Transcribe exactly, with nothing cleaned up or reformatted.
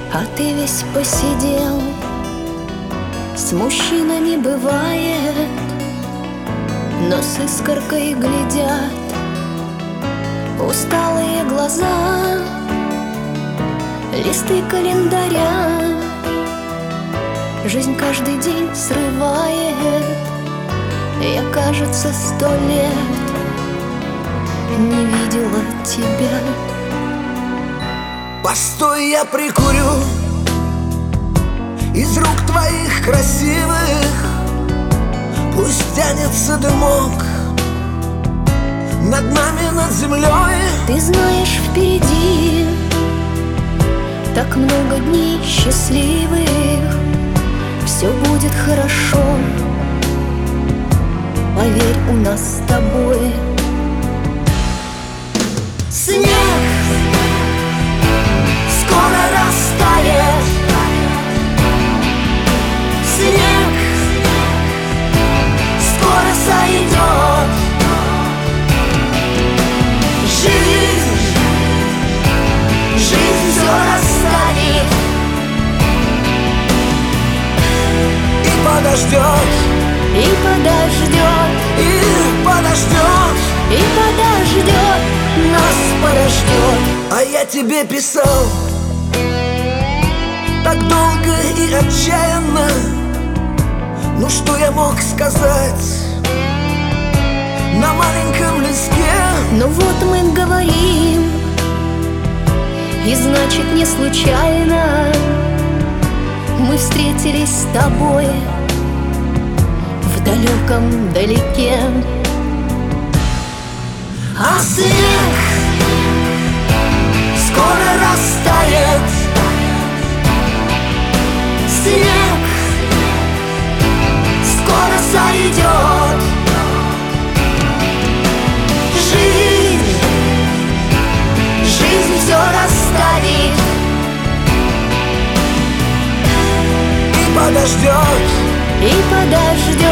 А ты весь посидел, с мужчинами бывает, но с искоркой глядят усталые глаза, листы календаря. Жизнь каждый день срывает. Я, кажется, сто лет не видела тебя. Постой, я прикурю из рук твоих красивых. Пусть тянется дымок над нами, над землей. Ты знаешь, впереди так много дней счастливых. Все будет хорошо, поверь, у нас с тобой. Снег скоро растает, снег скоро сойдет. Жизнь, жизнь все растает и подождет, И подождет, и подождет, и подождет, нас подождет. А я тебе писал так долго и отчаянно. Ну что я мог сказать на маленьком листке? ну вот мы говорим, и значит не случайно мы встретились с тобой в далеком далеке. А снег скоро растает, снег скоро сойдет. Жизнь, жизнь все расставит и подождет, И подождет,